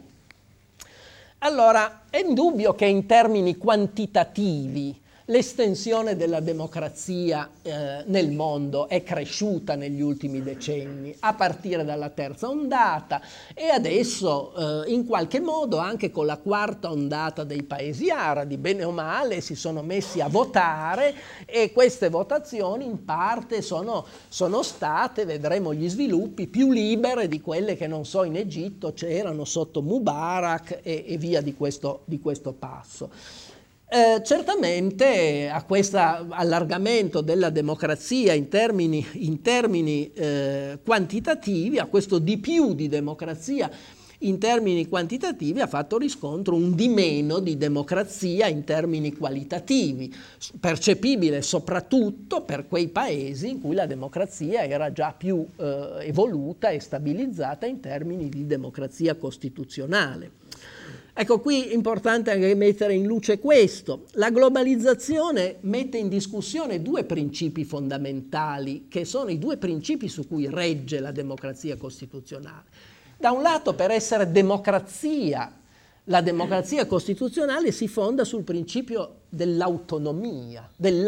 Allora, è indubbio che in termini quantitativi l'estensione della democrazia eh, nel mondo è cresciuta negli ultimi decenni, a partire dalla terza ondata e adesso eh, in qualche modo anche con la quarta ondata dei paesi arabi, bene o male, si sono messi a votare, e queste votazioni in parte sono, sono state, vedremo gli sviluppi, più libere di quelle che, non so, in Egitto c'erano sotto Mubarak e, e via di questo, di questo passo. Eh, certamente a questo allargamento della democrazia in termini, in termini eh, quantitativi, a questo di più di democrazia in termini quantitativi, ha fatto riscontro un di meno di democrazia in termini qualitativi, percepibile soprattutto per quei paesi in cui la democrazia era già più eh, evoluta e stabilizzata in termini di democrazia costituzionale. Ecco, qui è importante anche mettere in luce questo. La globalizzazione mette in discussione due principi fondamentali, che sono i due principi su cui regge la democrazia costituzionale. Da un lato, per essere democrazia, la democrazia costituzionale si fonda sul principio dell'autonomia,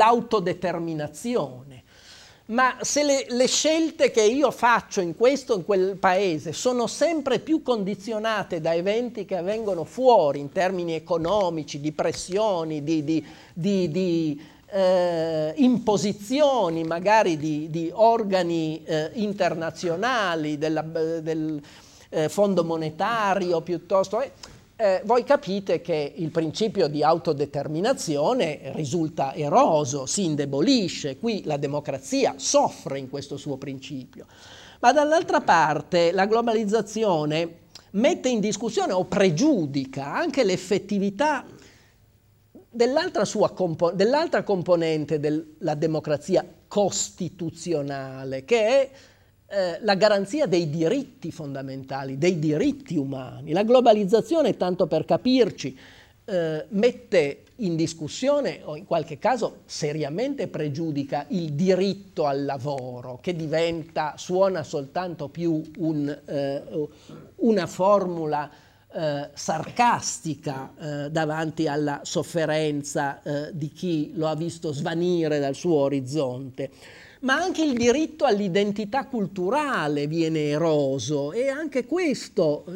dell'autodeterminazione. Ma se le, le scelte che io faccio in questo o in quel paese sono sempre più condizionate da eventi che avvengono fuori in termini economici, di pressioni, di, di, di, di eh, imposizioni magari di, di organi eh, internazionali, della, del eh, Fondo Monetario piuttosto... Eh, Eh, voi capite che il principio di autodeterminazione risulta eroso, si indebolisce. Qui la democrazia soffre in questo suo principio. Ma dall'altra parte la globalizzazione mette in discussione o pregiudica anche l'effettività dell'altra, sua compo- dell'altra componente della democrazia costituzionale, che è eh, la garanzia dei diritti fondamentali, dei diritti umani. La globalizzazione, tanto per capirci, eh, mette in discussione o in qualche caso seriamente pregiudica il diritto al lavoro, che diventa, suona soltanto più un, eh, una formula eh, sarcastica eh, davanti alla sofferenza eh, di chi lo ha visto svanire dal suo orizzonte. Ma anche il diritto all'identità culturale viene eroso, e anche questo,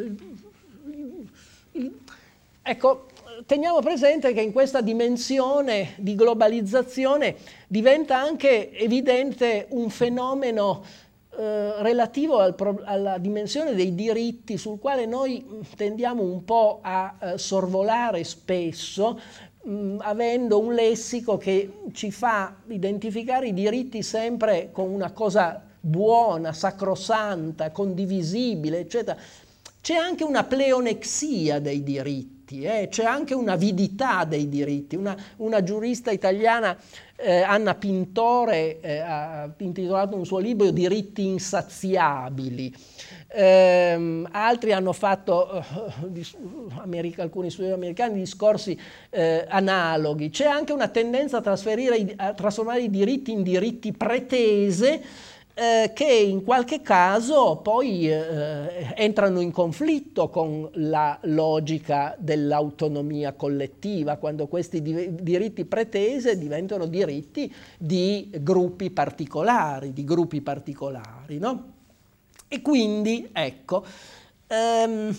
ecco, teniamo presente che in questa dimensione di globalizzazione diventa anche evidente un fenomeno eh, relativo al pro- alla dimensione dei diritti, sul quale noi tendiamo un po' a eh, sorvolare spesso, mh, avendo un lessico che ci fa identificare i diritti sempre con una cosa buona, sacrosanta, condivisibile, eccetera. C'è anche una pleonexia dei diritti, eh? C'è anche una avidità dei diritti. Una, una giurista italiana, eh, Anna Pintore, eh, ha intitolato un suo libro Diritti insaziabili. Eh, altri hanno fatto, eh, dis- America, alcuni studi americani, discorsi eh, analoghi. C'è anche una tendenza a, trasferire, a trasformare i diritti in diritti pretese, Eh, che in qualche caso poi eh, entrano in conflitto con la logica dell'autonomia collettiva, quando questi di- diritti pretese diventano diritti di gruppi particolari, di gruppi particolari, no? E quindi, ecco, ehm,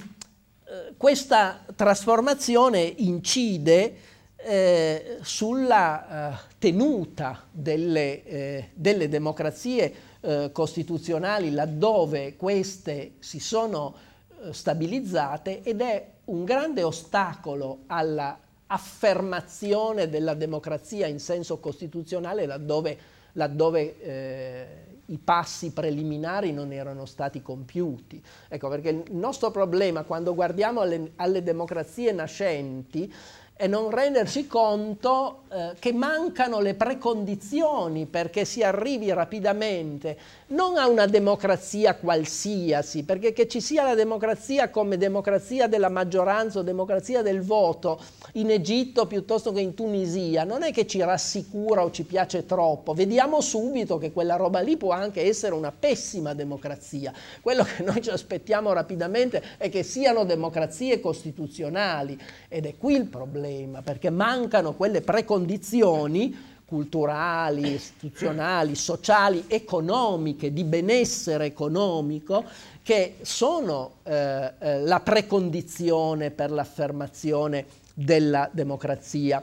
questa trasformazione incide eh, sulla eh, tenuta delle, eh, delle democrazie Eh, costituzionali, laddove queste si sono eh, stabilizzate, ed è un grande ostacolo alla affermazione della democrazia in senso costituzionale laddove, laddove eh, i passi preliminari non erano stati compiuti. Ecco perché il nostro problema quando guardiamo alle, alle democrazie nascenti e non rendersi conto eh, che mancano le precondizioni perché si arrivi rapidamente non a una democrazia qualsiasi, perché che ci sia la democrazia come democrazia della maggioranza o democrazia del voto in Egitto piuttosto che in Tunisia non è che ci rassicura o ci piace troppo. Vediamo subito che quella roba lì può anche essere una pessima democrazia. Quello che noi ci aspettiamo rapidamente è che siano democrazie costituzionali, ed è qui il problema, perché mancano quelle precondizioni culturali, istituzionali, sociali, economiche, di benessere economico, che sono eh, eh, la precondizione per l'affermazione della democrazia.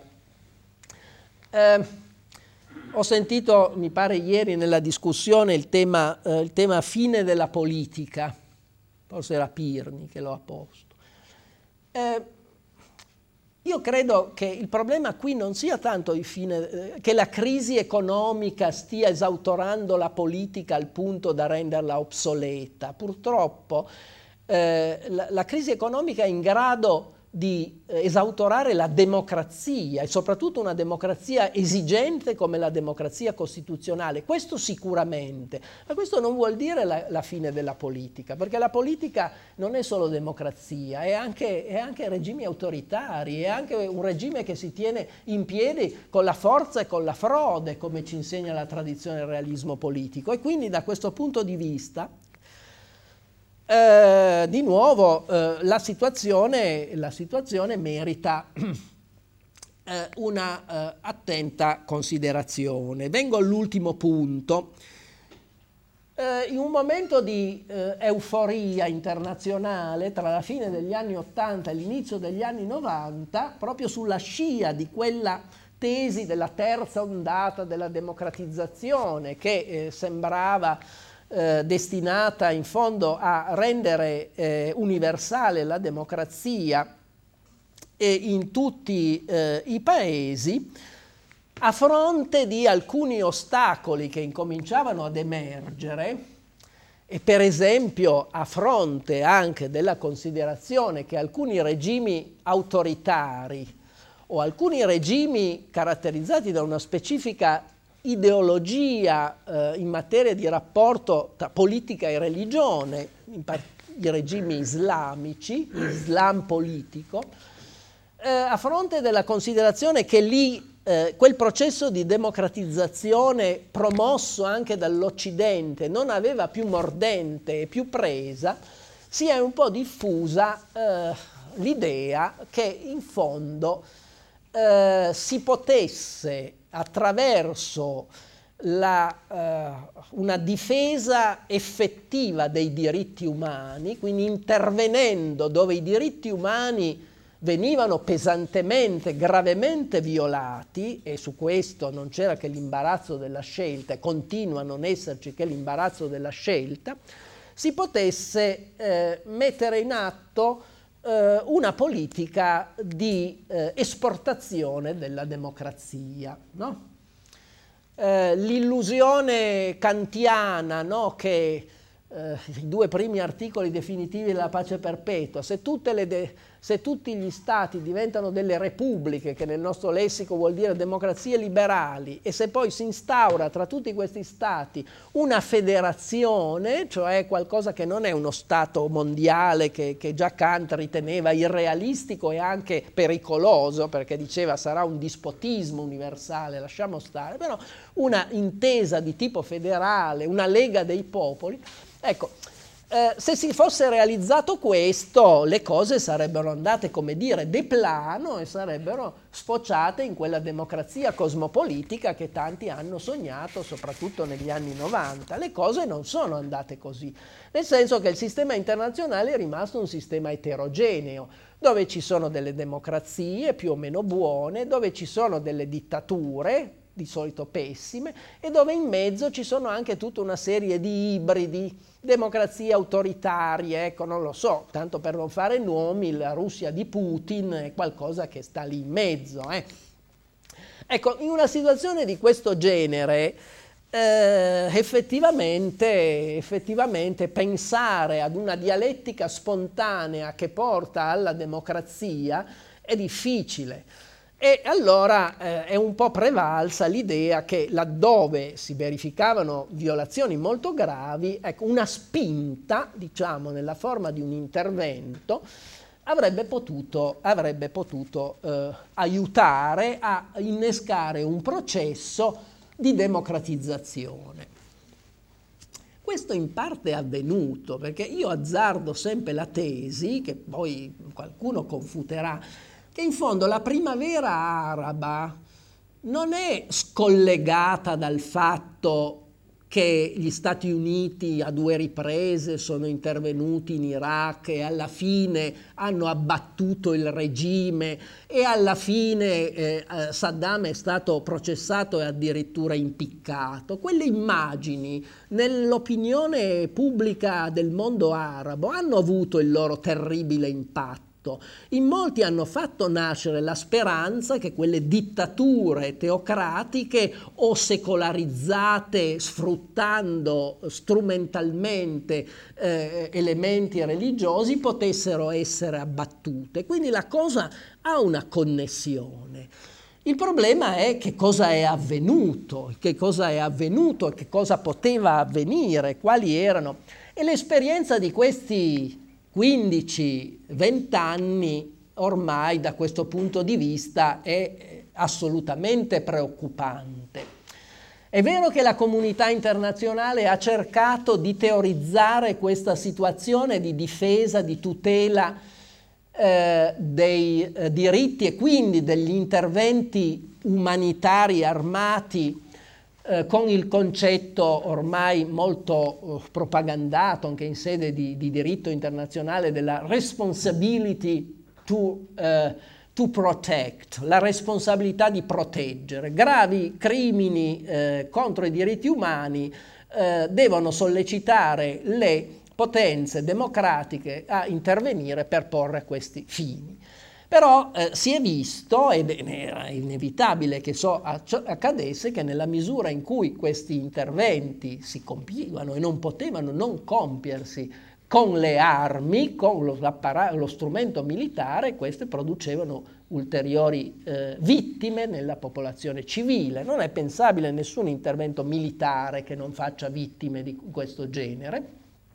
Eh, ho sentito, mi pare ieri nella discussione, il tema, eh, il tema fine della politica, forse era Pirni che lo ha posto. Eh, Io credo che il problema qui non sia tanto il fine, eh, che la crisi economica stia esautorando la politica al punto da renderla obsoleta. Purtroppo eh, la, la crisi economica è in grado di eh, esautorare la democrazia, e soprattutto una democrazia esigente come la democrazia costituzionale. Questo sicuramente, ma questo non vuol dire la, la fine della politica, perché la politica non è solo democrazia, è anche, è anche regimi autoritari, è anche un regime che si tiene in piedi con la forza e con la frode, come ci insegna la tradizione del realismo politico. E quindi da questo punto di vista Eh, di nuovo eh, la, situazione, la situazione merita eh, una eh, attenta considerazione. Vengo all'ultimo punto. Eh, in un momento di eh, euforia internazionale tra la fine degli anni ottanta e l'inizio degli anni novanta, proprio sulla scia di quella tesi della terza ondata della democratizzazione che eh, sembrava Eh, destinata in fondo a rendere eh, universale la democrazia eh, in tutti eh, i paesi, a fronte di alcuni ostacoli che incominciavano ad emergere, e per esempio a fronte anche della considerazione che alcuni regimi autoritari o alcuni regimi caratterizzati da una specifica ideologia eh, in materia di rapporto tra politica e religione, in particolare i regimi islamici, l'Islam politico, eh, a fronte della considerazione che lì eh, quel processo di democratizzazione promosso anche dall'Occidente non aveva più mordente e più presa, si è un po' diffusa eh, l'idea che in fondo eh, si potesse attraverso La, uh, una difesa effettiva dei diritti umani, quindi intervenendo dove i diritti umani venivano pesantemente, gravemente violati, e su questo non c'era che l'imbarazzo della scelta, e continua a non esserci che l'imbarazzo della scelta, si potesse eh, mettere in atto eh, una politica di eh, esportazione della democrazia, no? Eh, l'illusione kantiana, no, che eh, i due primi articoli definitivi della pace perpetua, se, tutte le de- se tutti gli stati diventano delle repubbliche, che nel nostro lessico vuol dire democrazie liberali, e se poi si instaura tra tutti questi stati una federazione, cioè qualcosa che non è uno stato mondiale che, che già Kant riteneva irrealistico e anche pericoloso, perché diceva sarà un dispotismo universale, lasciamo stare, però una intesa di tipo federale, una lega dei popoli, ecco, eh, se si fosse realizzato questo, le cose sarebbero andate, come dire, de plano e sarebbero sfociate in quella democrazia cosmopolitica che tanti hanno sognato, soprattutto negli anni novanta. Le cose non sono andate così, nel senso che il sistema internazionale è rimasto un sistema eterogeneo, dove ci sono delle democrazie più o meno buone, dove ci sono delle dittature, di solito pessime, e dove in mezzo ci sono anche tutta una serie di ibridi, democrazie autoritarie, ecco, non lo so, tanto per non fare nomi, la Russia di Putin è qualcosa che sta lì in mezzo. Eh. Ecco, in una situazione di questo genere, eh, effettivamente, effettivamente pensare ad una dialettica spontanea che porta alla democrazia è difficile. E allora eh, è un po' prevalsa l'idea che laddove si verificavano violazioni molto gravi, ecco, una spinta, diciamo, nella forma di un intervento, avrebbe potuto, avrebbe potuto eh, aiutare a innescare un processo di democratizzazione. Questo in parte è avvenuto, perché io azzardo sempre la tesi, che poi qualcuno confuterà, che in fondo la primavera araba non è scollegata dal fatto che gli Stati Uniti a due riprese sono intervenuti in Iraq e alla fine hanno abbattuto il regime e alla fine eh, Saddam è stato processato e addirittura impiccato. Quelle immagini nell'opinione pubblica del mondo arabo hanno avuto il loro terribile impatto. In molti hanno fatto nascere la speranza che quelle dittature teocratiche o secolarizzate, sfruttando strumentalmente eh, elementi religiosi, potessero essere abbattute. Quindi la cosa ha una connessione. Il problema è che cosa è avvenuto, che cosa è avvenuto, che cosa poteva avvenire, quali erano. E l'esperienza di questi quindici venti anni ormai da questo punto di vista è assolutamente preoccupante. È vero che la comunità internazionale ha cercato di teorizzare questa situazione di difesa, di tutela eh, dei eh, diritti e quindi degli interventi umanitari armati Eh, con il concetto ormai molto eh, propagandato anche in sede di, di diritto internazionale della responsibility to, eh, to protect, la responsabilità di proteggere. Gravi crimini eh, contro i diritti umani eh, devono sollecitare le potenze democratiche a intervenire per porre questi fini. Però eh, si è visto, ed era inevitabile che ciò accadesse, che nella misura in cui questi interventi si compivano e non potevano non compiersi con le armi, con lo, lo strumento militare, queste producevano ulteriori eh, vittime nella popolazione civile. Non è pensabile nessun intervento militare che non faccia vittime di questo genere.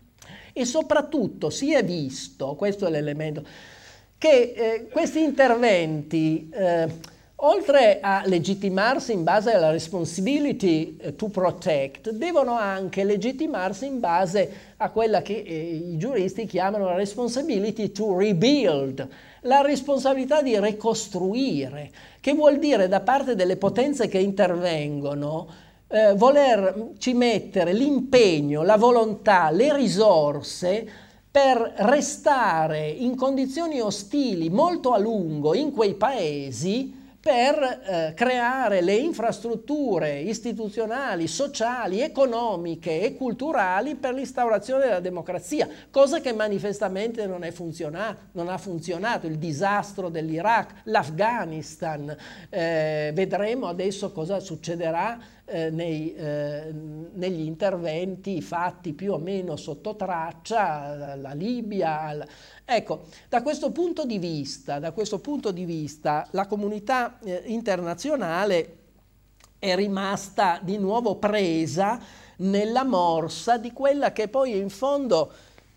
E soprattutto si è visto, questo è l'elemento, che eh, questi interventi, eh, oltre a legittimarsi in base alla responsibility to protect, devono anche legittimarsi in base a quella che eh, i giuristi chiamano la responsibility to rebuild, la responsabilità di ricostruire, che vuol dire da parte delle potenze che intervengono eh, volerci mettere l'impegno, la volontà, le risorse per restare in condizioni ostili molto a lungo in quei paesi, per eh, creare le infrastrutture istituzionali, sociali, economiche e culturali per l'instaurazione della democrazia, cosa che manifestamente non, è funziona- non ha funzionato. Il disastro dell'Iraq, l'Afghanistan, eh, vedremo adesso cosa succederà eh, nei, eh, negli interventi fatti più o meno sotto traccia, la Libia. La... Ecco, da questo punto di vista, da questo punto di vista la comunità eh, internazionale è rimasta di nuovo presa nella morsa di quella che poi in fondo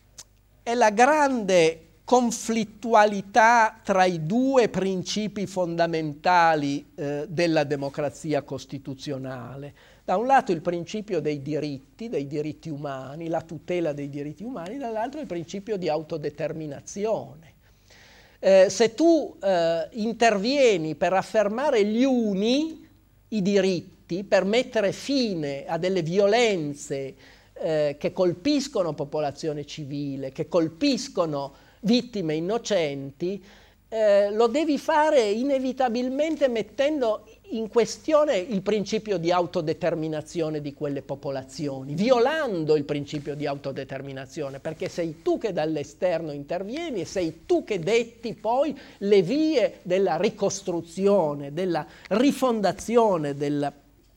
è la grande conflittualità tra i due principi fondamentali eh, della democrazia costituzionale. Da un lato il principio dei diritti, dei diritti umani, la tutela dei diritti umani, dall'altro il principio di autodeterminazione. Eh, se tu eh, intervieni per affermare gli uni, i diritti, per mettere fine a delle violenze eh, che colpiscono popolazione civile, che colpiscono vittime innocenti, eh, lo devi fare inevitabilmente mettendo in questione il principio di autodeterminazione di quelle popolazioni, violando il principio di autodeterminazione, perché sei tu che dall'esterno intervieni e sei tu che detti poi le vie della ricostruzione, della rifondazione della,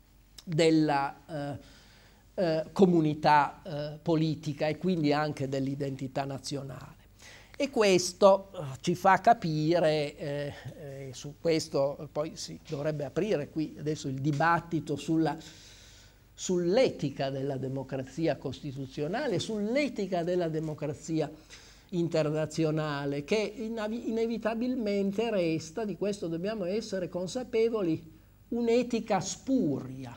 della eh, eh, comunità eh, politica e quindi anche dell'identità nazionale. E questo uh, ci fa capire, eh, eh, su questo poi si dovrebbe aprire qui adesso il dibattito sulla, sull'etica della democrazia costituzionale, sull'etica della democrazia internazionale, che inevitabilmente resta, di questo dobbiamo essere consapevoli, un'etica spuria.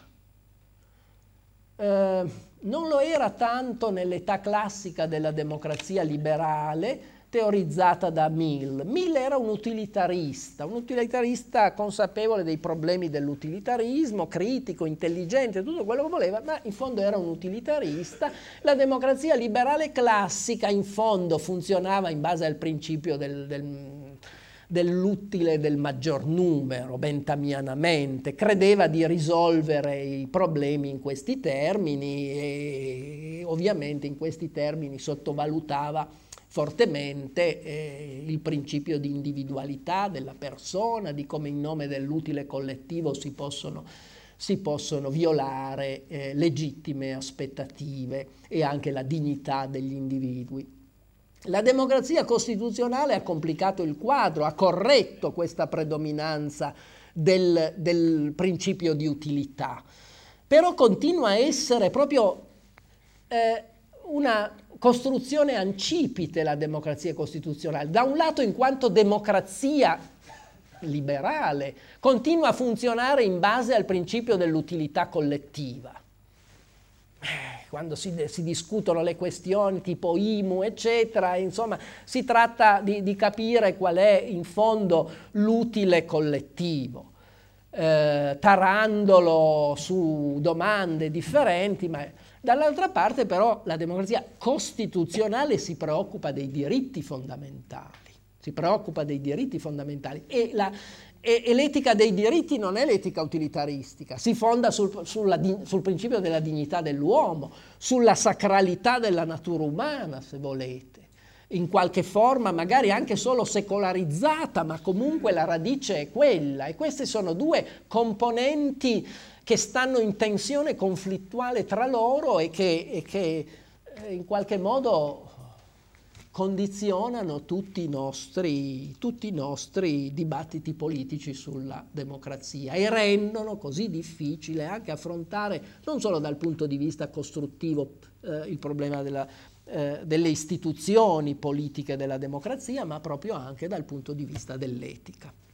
Eh, non lo era tanto nell'età classica della democrazia liberale, teorizzata da Mill. Mill era un utilitarista, un utilitarista consapevole dei problemi dell'utilitarismo, critico, intelligente, tutto quello che voleva, ma in fondo era un utilitarista. La democrazia liberale classica in fondo funzionava in base al principio del, del, dell'utile del maggior numero, bentamianamente, credeva di risolvere i problemi in questi termini e ovviamente in questi termini sottovalutava fortemente eh, il principio di individualità della persona, di come in nome dell'utile collettivo si possono, si possono violare eh, legittime aspettative e anche la dignità degli individui. La democrazia costituzionale ha complicato il quadro, ha corretto questa predominanza del, del principio di utilità, però continua a essere proprio eh, una costruzione ancipite la democrazia costituzionale. Da un lato, in quanto democrazia liberale, continua a funzionare in base al principio dell'utilità collettiva. Quando si, si discutono le questioni tipo I M U, eccetera, insomma, si tratta di, di capire qual è in fondo l'utile collettivo, eh, tarandolo su domande differenti, ma dall'altra parte però la democrazia costituzionale si preoccupa dei diritti fondamentali, si preoccupa dei diritti fondamentali e, la, e, e l'etica dei diritti non è l'etica utilitaristica, si fonda sul, sulla, sul principio della dignità dell'uomo, sulla sacralità della natura umana, se volete. in qualche forma, magari anche solo secolarizzata, ma comunque la radice è quella. E queste sono due componenti che stanno in tensione conflittuale tra loro e che, e che eh, in qualche modo condizionano tutti i nostri, tutti i nostri dibattiti politici sulla democrazia e rendono così difficile anche affrontare, non solo dal punto di vista costruttivo, eh, il problema della, eh, delle istituzioni politiche della democrazia, ma proprio anche dal punto di vista dell'etica.